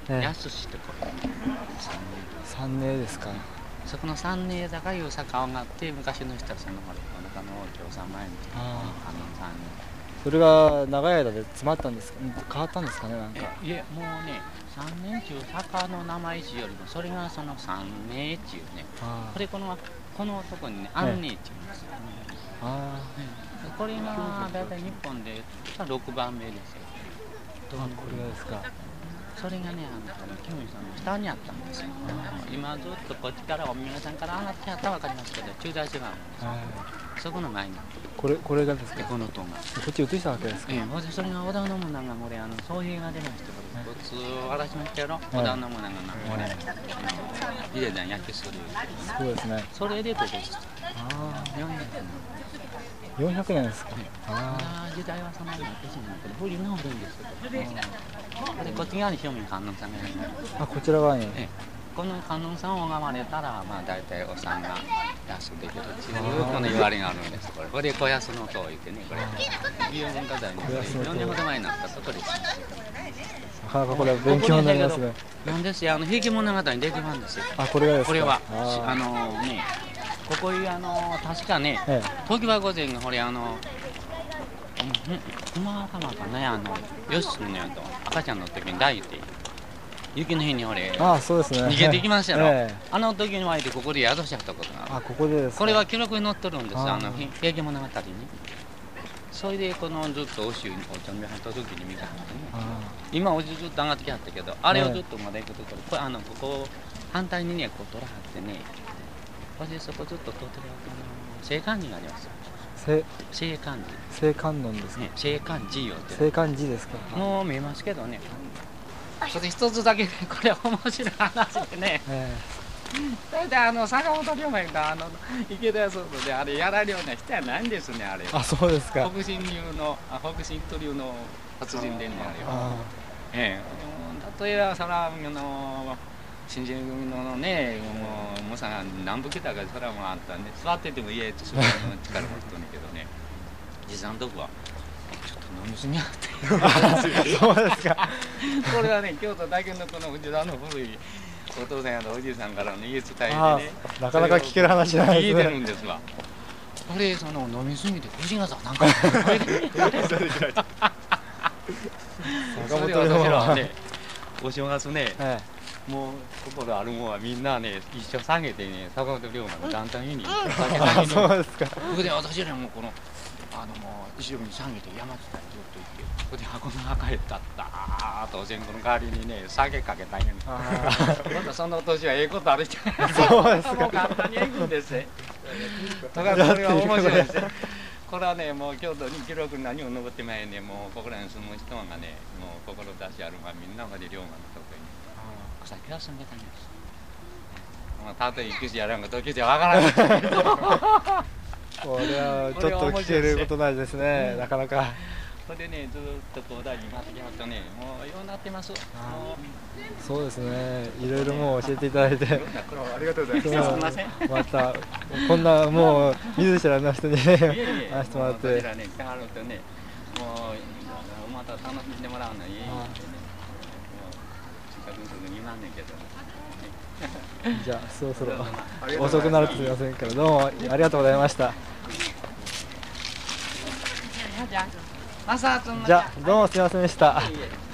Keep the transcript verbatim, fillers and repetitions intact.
安しってこれ三年ですか。 そこの三年坂いう坂を上がって昔の人はそのほらお腹の王朝さん前にあの三年それが長い間で詰まったんですか、変わったんですかね、なんか。 いえもうね三年中坂の名前一よりもそれがその三年中ねこれこのこのとこにね安寧って言うんですよ、 あうん、これがだいたい日本でろくばんめですよ。 あ、これがですか。 それがね、あのキムイさんの下にあったんですよ。今ずっとこっちからお宮さんから上がってやったら分かりますけど、駐在所があるんです。そこの前に。 これこれがですか。 この塔が。こっち移したわけですか。 ええ、それが織田信長が俺あの総兵が出ましてこれ、普通荒らしましたやろ。織田信長が俺入れたん焼きする。 そうですね。 それでここです。 ああ。 四百年。 四百年ですか。 ああ。時代はそんなになってしまうけど、古いの古いんですけど。でこっち側に正面観音さんがいる。 あ、こちら側に。 ええ、この観音さんを拝まれたら、まあ大体お産が安くできるっていうこの言われがあるんです。これ、これ小安の塔言ってね、これ。美容文化財によんねんほど前になったところです。 なかなかこれは勉強になりますね。 なんですよ、あの平家物語に出てますんですよ。 あ、これがですか。 これはあのね、ここいうあの確かね、常盤御前がこれあの。熊様かね、あの義経のと赤ちゃんの時に抱いて雪の日に俺ああ、そうですね、 逃げてきましたよ、 ええ、 あの時に湧いてここで宿しちゃったことがある。 あ、ここでですか。 これは記録に載ってるんです、あの平家物語に。それでこのずっと欧州にお茶目入った時に見たんでね。今おじずっと上がってきはったけど、あれをずっとまだ行くところ、これあのここ反対にねこう取らはってね、それでそこずっと通ってる聖観寺がありますよ。聖観寺。 聖観音ですね。 聖観寺よって。 聖観寺ですか。 もう見えますけどね。それ一つだけこれ面白い話でね。大体あの坂本龍馬があの池田屋騒動であれやられるような人はないんですねあれ。 あ、そうですか。 北進流の北進都流の殺人伝にあれよ。ええ。例えばそらあの新人組のね、もうもうさ南部来たからそれはもうあったんで座ってても家とするの力も人にけどね。実際のとこはちょっと飲みすぎやってそうですか。 これはね京都だけのこの藤田の古いお父さんやおじいさんからの言い伝えでね、 なかなか聞ける話なんですね。 聞いてるんですわ。これその飲みすぎて藤ヶさなんか坂本龍馬はねお正月ね、もう心あるもんはみんなね一緒下げてね坂本龍馬の元旦に酒下げに。 そうですか。 それで私らもこのあのもう後ろに下げて山津からずっと行って、それで箱の中へ立ったーとお線香の代わりにね酒かけたんやね。またその年はええことあるじゃないですか。 そうですか。 もう簡単に行くんですね。だからこれは面白いですね。これはねもう京都に記録何も残ってまいね、もうここらに住む人がねもう志あるまみんながで龍馬のとこにお酒を住んでたんです。まあたとえ行くしやらんか時じゃわからないけど。 これはちょっと聞けることないですね、なかなか。 それでね、ずっとこう大に回ってきますとね、もうようになってます。 そうですね、いろいろもう教えていただいて、 ありがとうございます。 またこんなもう見ず知らずの人に話してもらって、 こちらね、来はるとね、もうまた楽しんでもらうのいい。近くに住んでにまんねんけど。 じゃあそろそろ遅くなるとすみませんけど、どうもありがとうございました。じゃあどうもすみませんでした。